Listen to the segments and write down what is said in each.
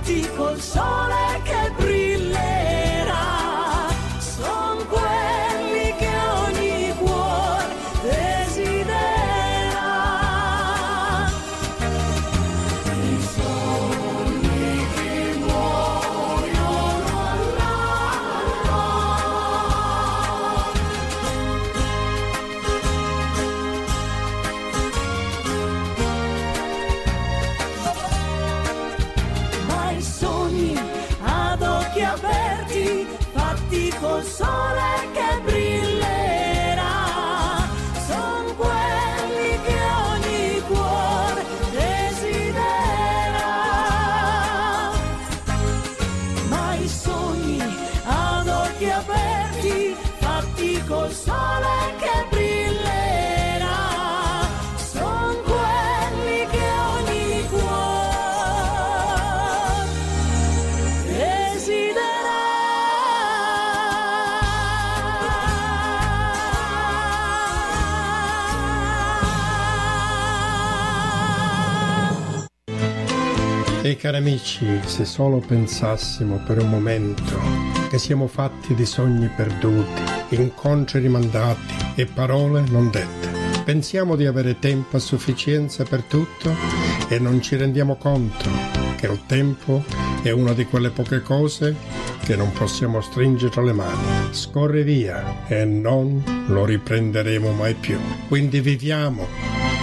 fatti col sole che brillerà. Son quelli che ogni cuore desidera. I sogni che muoiono all'alba. Ma i sogni ad occhi aperti, fatti col sole che brillerà, son quelli che ogni cuore desidera. Ma i sogni ad occhi aperti, fatti col sole che brillerà, son quelli che ogni cuore desidera. E cari amici, se solo pensassimo per un momento che siamo fatti di sogni perduti, incontri rimandati e parole non dette. Pensiamo di avere tempo a sufficienza per tutto e non ci rendiamo conto che il tempo è una di quelle poche cose che non possiamo stringere tra le mani. Scorre via e non lo riprenderemo mai più. Quindi viviamo.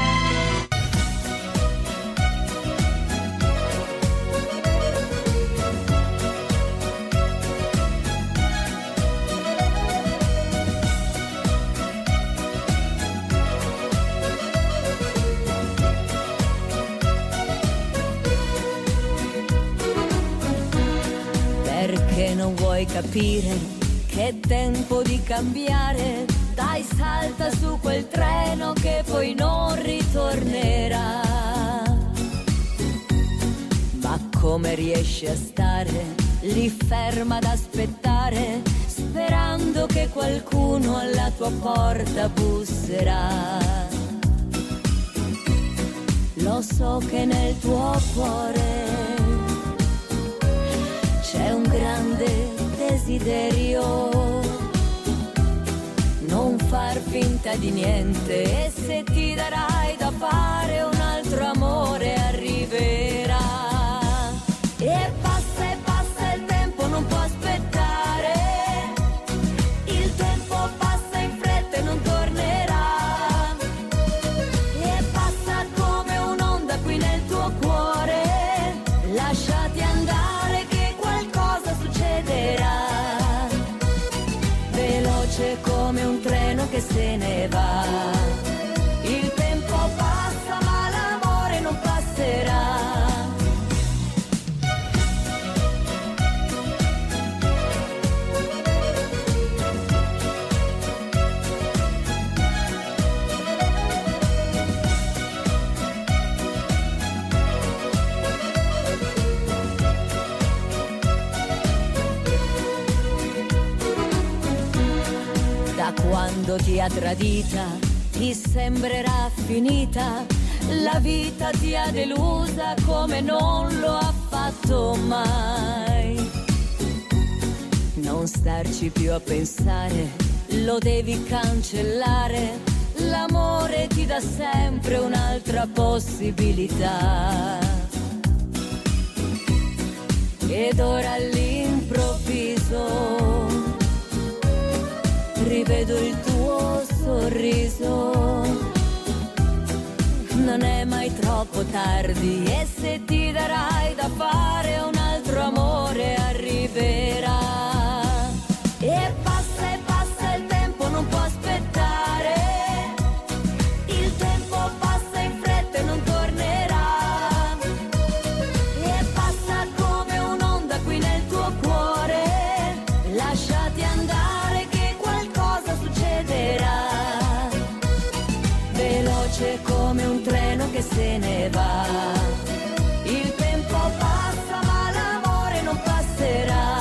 Perché non vuoi capire che è tempo di cambiare? Dai, salta su quel treno che poi non ritornerà. Ma come riesci a stare lì ferma ad aspettare, sperando che qualcuno alla tua porta busserà? Lo so che nel tuo cuore c'è un grande desiderio, non far finta di niente, e se ti darai da fare un altro amore arriverà. E passa il tempo, non può aspettare, il tempo passa in fretta e non tornerà. E passa come un'onda qui nel tuo cuore, lasciati andare che qualcosa succederà. Veloce come un treno che se ne va, il tempo passa ma l'amore non passerà. Da quando ti ha tradita, ti sembrerà finita, la vita ti ha delusa come non lo ha fatto mai. Non starci più a pensare, lo devi cancellare, l'amore ti dà sempre un'altra possibilità. Ed ora all'improvviso rivedo il tuo sorriso, non è mai troppo tardi, e se ti darai da fare un altro amore arriverà. E passa il tempo, non può aspettare, il tempo passa in fretta e non tornerà. E passa come un'onda qui nel tuo cuore, lasciati andare che qualcosa succederà. Veloce come un treno che se ne va, il tempo passa ma l'amore non passerà.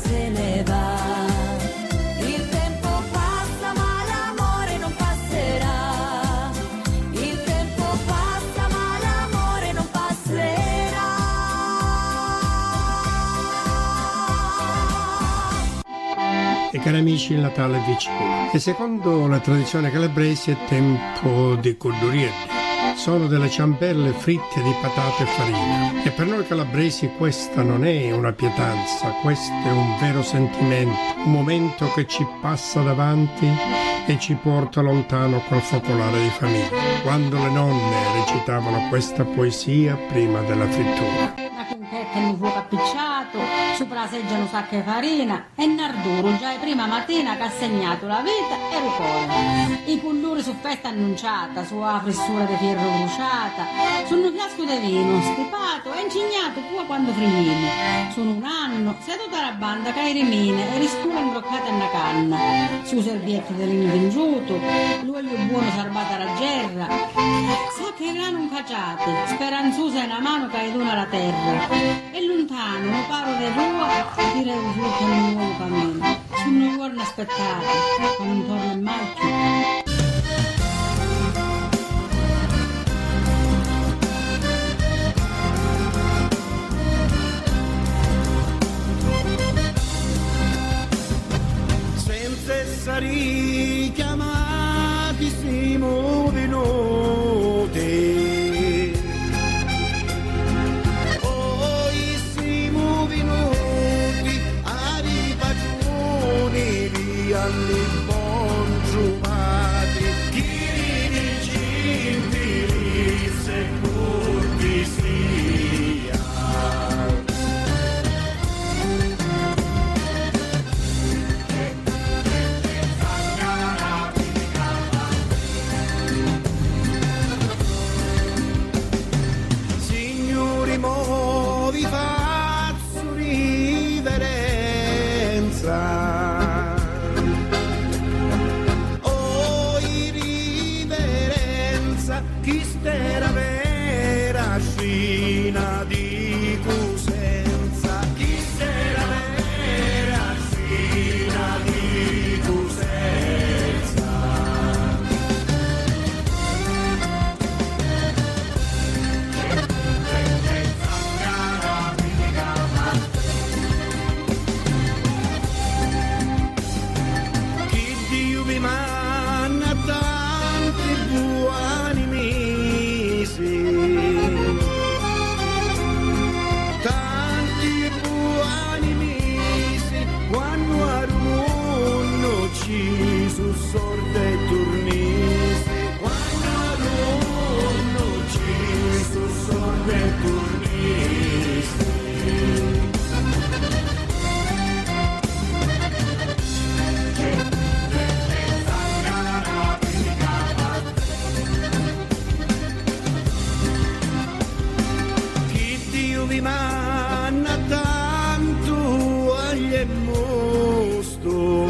se ne va. Il tempo passa ma l'amore non passerà. Il tempo passa ma l'amore non passerà. E cari amici, il Natale è vicino e secondo la tradizione calabrese è tempo di cordurielli. Sono delle ciambelle fritte di patate e farina. E per noi calabresi questa non è una pietanza, questo è un vero sentimento, un momento che ci passa davanti e ci porta lontano col focolare di famiglia. Quando le nonne recitavano questa poesia prima della frittura. Una conchetta in un fuoco appicciato, sopra la seggia un sacco di farina e Narduro già è prima mattina che ha segnato la vita e il cuore. I pulluri su festa annunciata, sulla fressura di ferro bruciata, sono un fiasco di vino stipato e incignato pure quando friini. Sono un anno, seduta la banda che rimine e riscura imbroccata in una canna. Su serviette di legno vingiuto, l'olio buono salvata la gerra, sa che grano un caciate, speranzosa è una mano che dona la terra. E lontano, un paro di rua, tira un frutto in un nuovo cammino. Sono giorni aspettati, ma non torna mai più. Senza essere chiamati siamo venuti. Anni bon giovati, chini cintiri se curti sia. Signori mo vi faccio riverenza. Chi stera vera scina di cusenza, chi stera vera scina di cusenza. Chi Dio vi manna tanti buoni tanti buoni mesi quando armonno ci su sorte turnisi, quando armonno ci su sorte turnisi. Vi manna tanto agli mosto,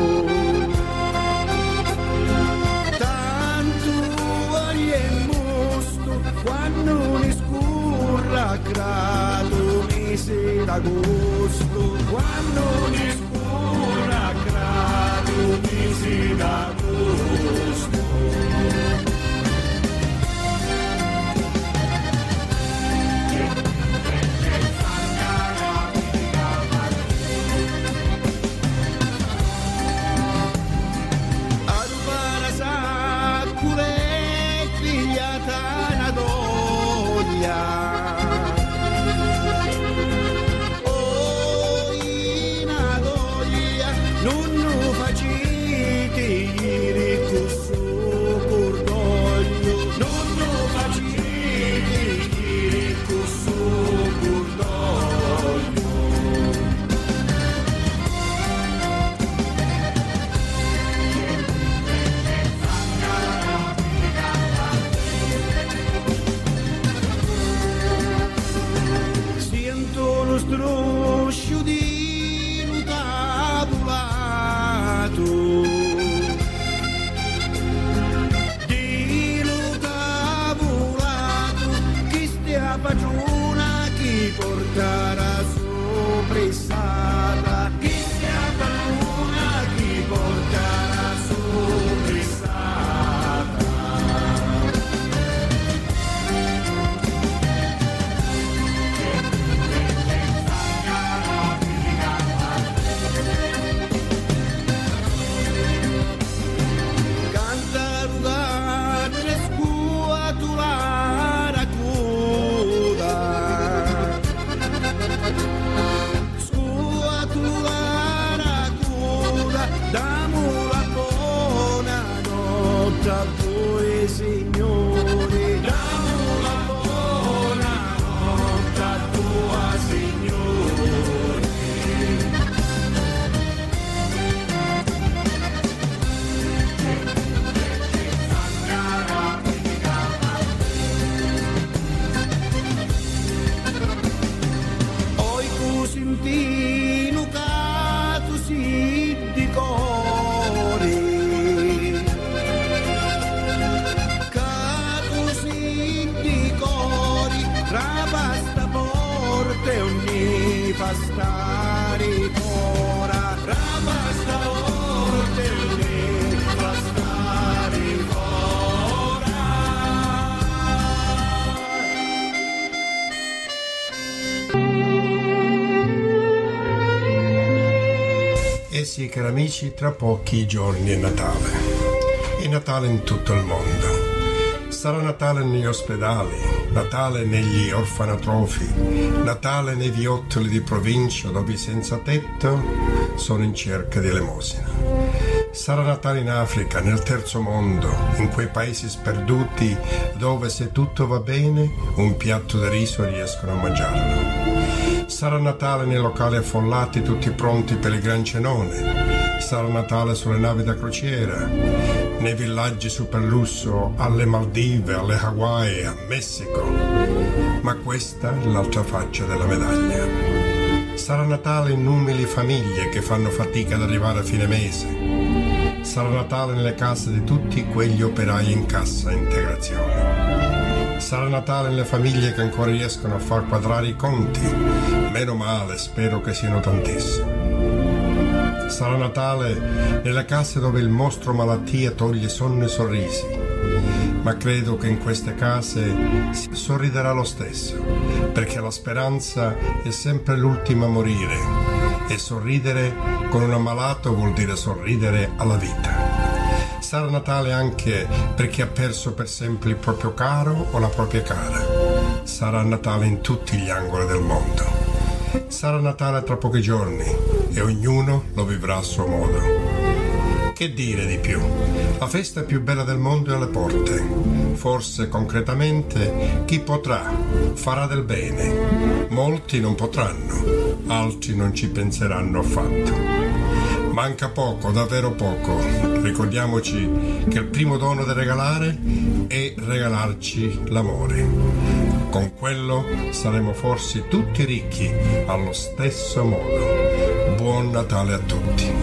tanto agli mosto quando ne scurra credo mese d'agosto, quando ne scurra credo mese d'agosto. Non facite Signore, dammi una buona notte a tua Signore. Oi cusintino che tu si di cuore, trapasta porte ogni fa stare fora, trapasta porte ogni fa stare fora. Eh sì, cari amici, tra pochi giorni è Natale. È Natale in tutto il mondo. Sarà Natale negli ospedali, Natale negli orfanatrofi, Natale nei viottoli di provincia dove i senza tetto sono in cerca di elemosina. Sarà Natale in Africa, nel terzo mondo, in quei paesi sperduti dove se tutto va bene un piatto di riso riescono a mangiarlo. Sarà Natale nei locali affollati tutti pronti per il gran cenone. Sarà Natale sulle navi da crociera, nei villaggi super lusso, alle Maldive, alle Hawaii, a Messico. Ma questa è l'altra faccia della medaglia. Sarà Natale in umili famiglie che fanno fatica ad arrivare a fine mese. Sarà Natale nelle case di tutti quegli operai in cassa integrazione. Sarà Natale nelle famiglie che ancora riescono a far quadrare i conti. Meno male, spero che siano tantissimi. Sarà Natale nelle case dove il mostro malattia toglie sonno e sorrisi, ma credo che in queste case si sorriderà lo stesso, perché la speranza è sempre l'ultima a morire e sorridere con un ammalato vuol dire sorridere alla vita. Sarà Natale anche per chi ha perso per sempre il proprio caro o la propria cara. Sarà Natale in tutti gli angoli del mondo. Sarà Natale tra pochi giorni e ognuno lo vivrà a suo modo. Che dire di più? La festa più bella del mondo è alle porte. Forse concretamente chi potrà farà del bene. Molti non potranno, altri non ci penseranno affatto. Manca poco, davvero poco. Ricordiamoci che il primo dono da regalare è regalarci l'amore. Con quello saremo forse tutti ricchi allo stesso modo. Buon Natale a tutti.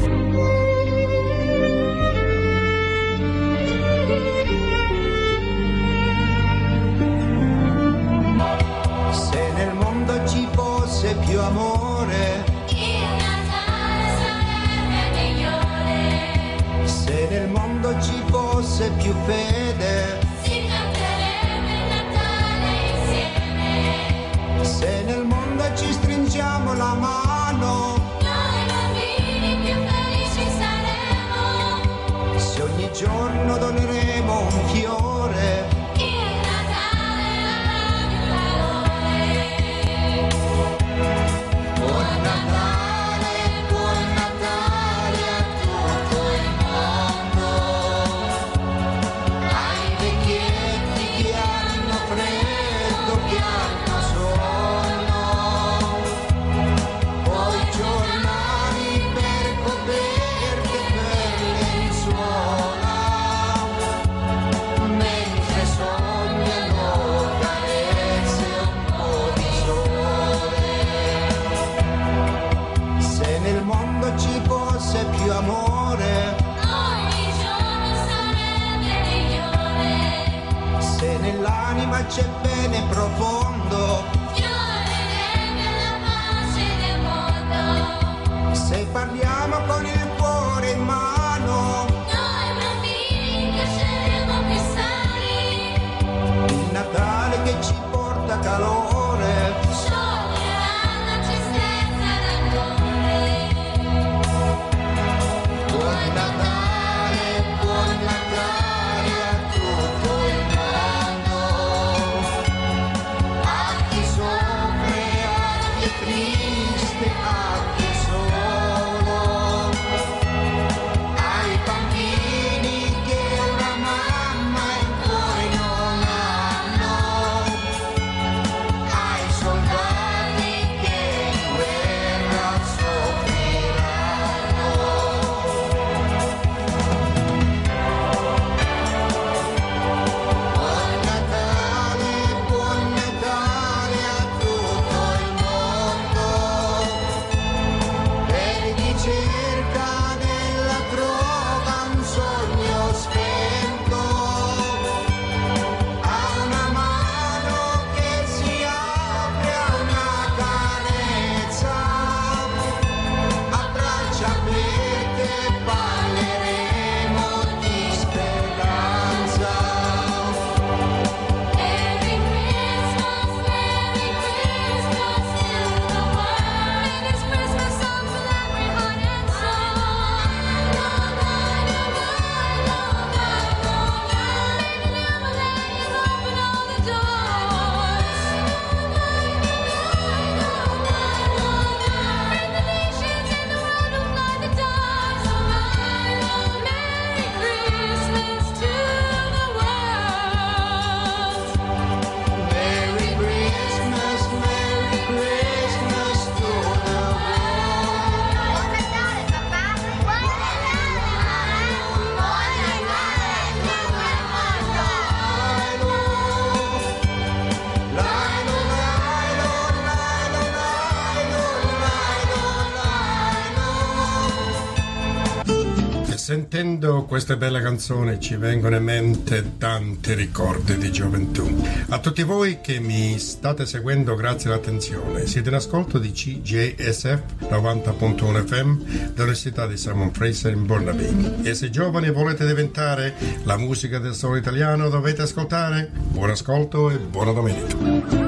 Se nel mondo ci fosse più amore, il Natale sarebbe migliore. se nel mondo ci fosse più fede, Si canterebbe il Natale insieme. se nel mondo ci stringiamo la mano, Noi bambini più felici saremo. se ogni giorno doneremo un fiore, Il Natale avrà più calore. Buon Natale a tutto il mondo. ai vecchietti che hanno freddo, che hanno sonno, poi giornali per coperte per lenzuola, mentre sognano carezze e un po' di sole. Se nel mondo ci fosse più amore, Ogni giorno sarebbe migliore. se nell'anima c'è bene profondo, Fiorerebbe la pace del mondo. se parliamo con il cuore in mano, Noi bambini cresceremo più sani. il Natale che ci porta calore, Scioglierà la tristezza e rancore. buon Natale a tutto il mondo, a chi soffre, a chi è triste, a chi è solo, Sentendo queste belle canzoni ci vengono in mente tanti ricordi di gioventù. A tutti voi che mi state seguendo, grazie all'attenzione. Siete in ascolto di CJSF 90.1 FM dell'Università di Simon Fraser in Burnaby. E se giovani volete diventare la musica del solo italiano, dovete ascoltare. Buon ascolto e buona domenica.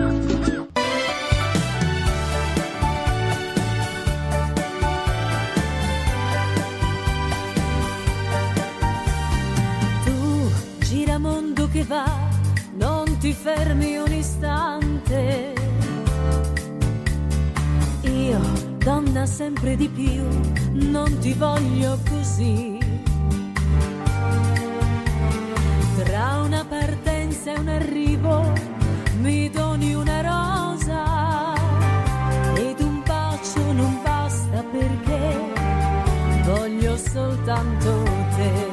Che va, non ti fermi un istante. Io, donna sempre di più, non ti voglio così. Tra una partenza e un arrivo mi doni una rosa ed un bacio non basta perché voglio soltanto te.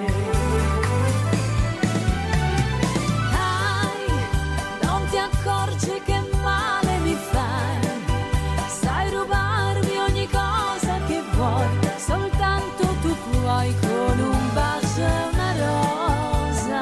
Accorgi che male mi fai, sai rubarmi ogni cosa che vuoi, soltanto tu puoi con un bacio e una rosa.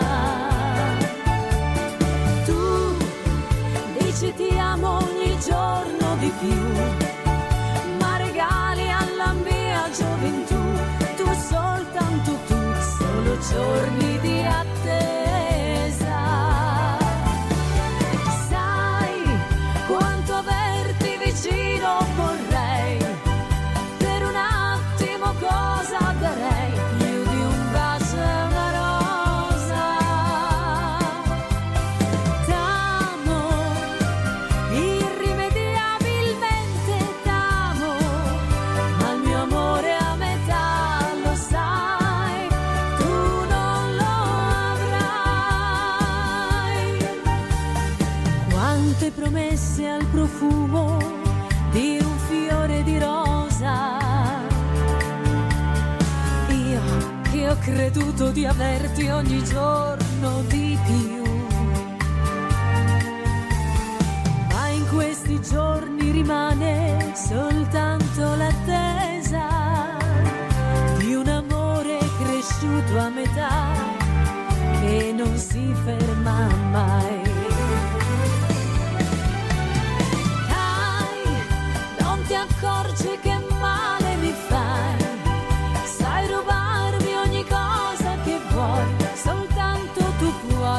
Tu dici ti amo ogni giorno di più, ma regali alla mia gioventù, tu soltanto tu, solo giorni di attesa. Vorrei per un attimo cosa darei più di un bacio e una rosa. T'amo irrimediabilmente, t'amo, ma il mio amore a metà lo sai, tu non lo avrai. Quante promesse al profumo di un fiore di rosa, io che ho creduto di averti ogni giorno di più, ma in questi giorni rimane soltanto l'attesa di un amore cresciuto a metà che non si ferma mai. Ti accorgi che male mi fai, sai rubarmi ogni cosa che vuoi, soltanto tu puoi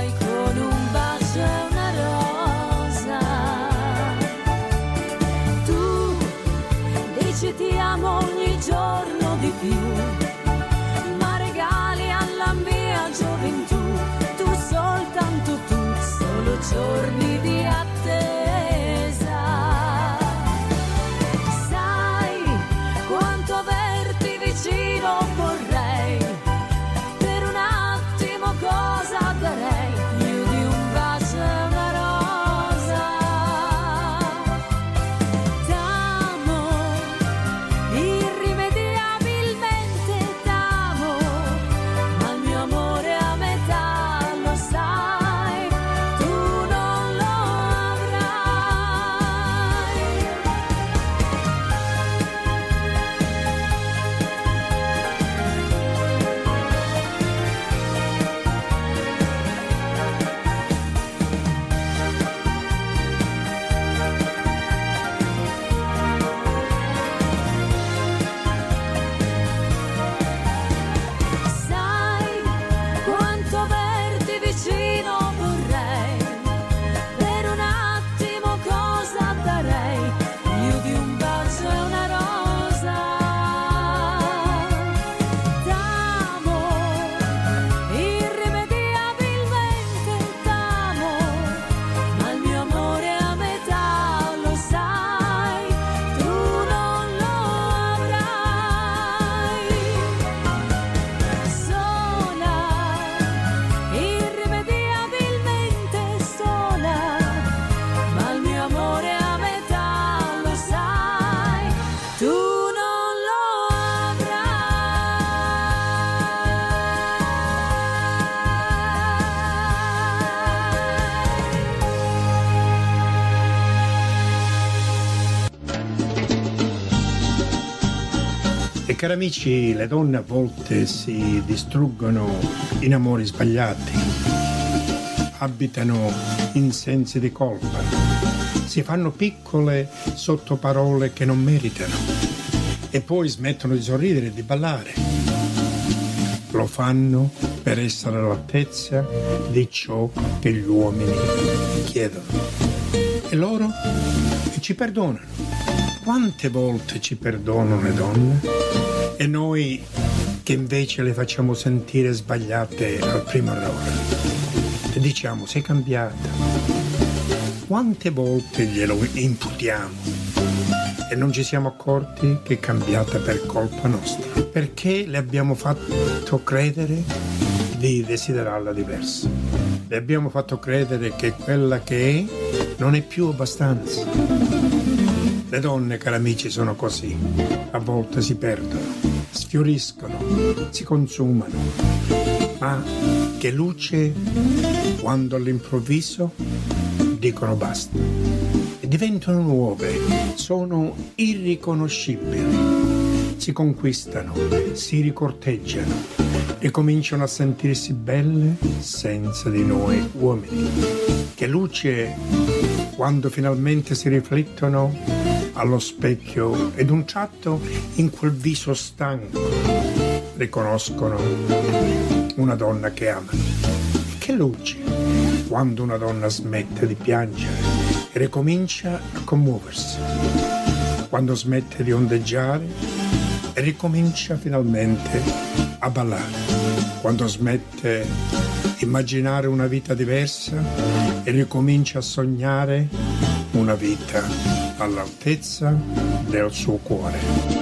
E cari amici, le donne a volte si distruggono in amori sbagliati, abitano in sensi di colpa, si fanno piccole sotto parole che non meritano e poi smettono di sorridere e di ballare. Lo fanno per essere all'altezza di ciò che gli uomini chiedono. E loro ci perdonano. Quante volte ci perdonano le donne? E noi che invece le facciamo sentire sbagliate al primo errore. E diciamo, sei cambiata. Quante volte glielo imputiamo e non ci siamo accorti che è cambiata per colpa nostra? Perché le abbiamo fatto credere di desiderarla diversa. Le abbiamo fatto credere che quella che è non è più abbastanza. Le donne, cari amici, sono così. A volte si perdono, sfioriscono, si consumano. Ma che luce quando all'improvviso dicono basta. E diventano nuove, sono irriconoscibili. Si conquistano, si ricorteggiano e cominciano a sentirsi belle senza di noi uomini. Che luce quando finalmente si riflettono allo specchio ed un tratto in quel viso stanco riconoscono una donna che amano. Che luce quando una donna smette di piangere e ricomincia a commuoversi, quando smette di ondeggiare e ricomincia finalmente a ballare, quando smette di immaginare una vita diversa e ricomincia a sognare una vita all'altezza del suo cuore.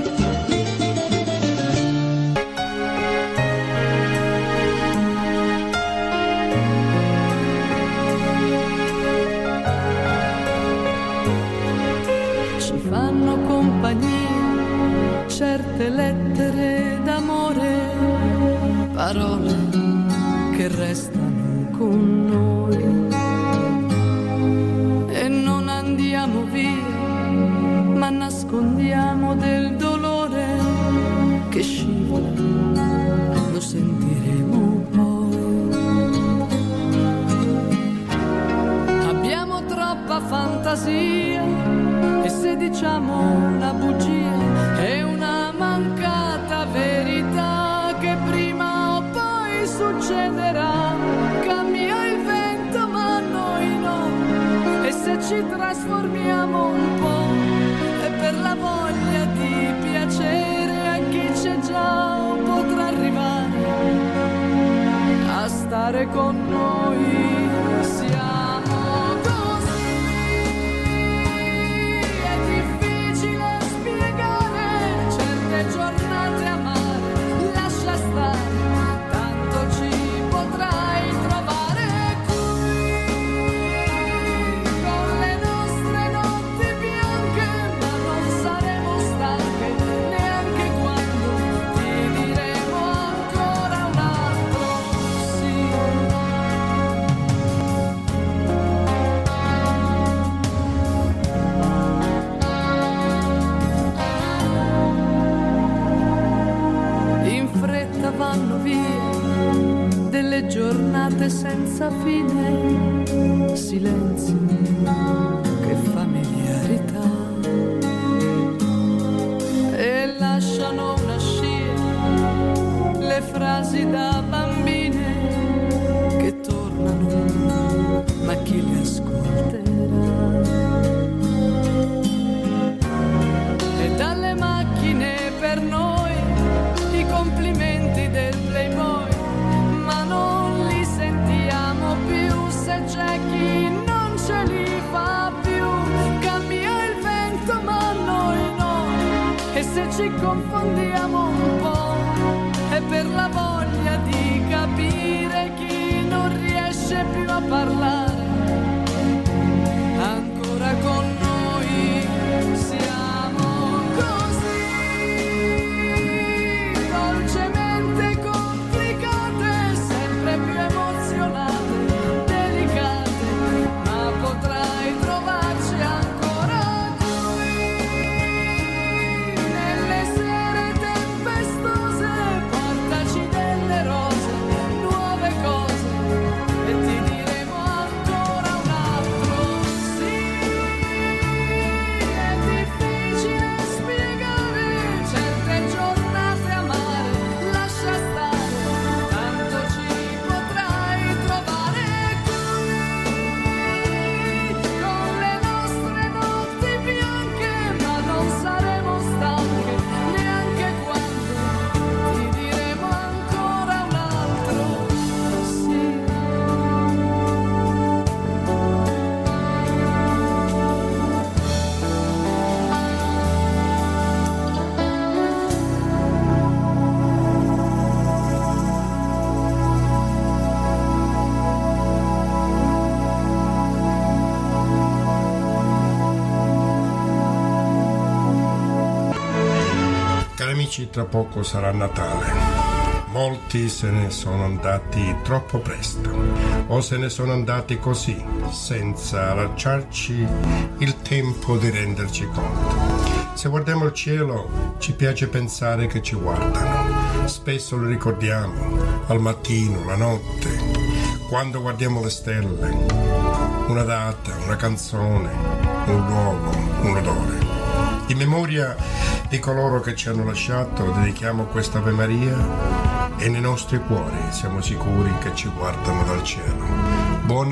Ci fanno compagnia certe lettere d'amore, parole che restano con noi e non andiamo via, ma nascondiamo del dolore che scivola, lo sentiremo poi. Abbiamo troppa fantasia e se diciamo una bugia è una mancata verità che prima o poi succederà. Cambia il vento ma noi no, e se ci trasformiamo un po' è per la voglia di piacere a chi c'è già, potrà arrivare a stare con noi. Siamo così, è difficile spiegare certe giornate amare, lascia stare, tanto ci potrai trovare qui con le nostre notti bianche, ma non saremo stanche neanche quando ti diremo ancora un altro sì. In fretta vanno via delle giornate senza fine, silenzio che familiarità, e lasciano una scia le frasi da bambine che tornano, ma chi le ascolterà? E dalle macchine per noi i complimenti del Playboy, ma non li sentiamo più se c'è chi non ce li fa più. Cambia il vento ma noi no, e se ci confondiamo un po' è per la voglia di capire chi non riesce più a parlare ancora con noi. Siamo così dolcemente complicate, sempre più emozionate, delicate, ma potrai trovarci ancora qui nelle sere tempestate. amici, tra poco sarà Natale. Molti se ne sono andati troppo presto o se ne sono andati così, senza lasciarci il tempo di renderci conto. Se guardiamo il cielo ci piace pensare che ci guardano. Spesso lo ricordiamo, al mattino, la notte, quando guardiamo le stelle. Una data, una canzone, un luogo, un odore. In memoria di coloro che ci hanno lasciato dedichiamo questa Ave Maria e nei nostri cuori siamo sicuri che ci guardano dal cielo. Buon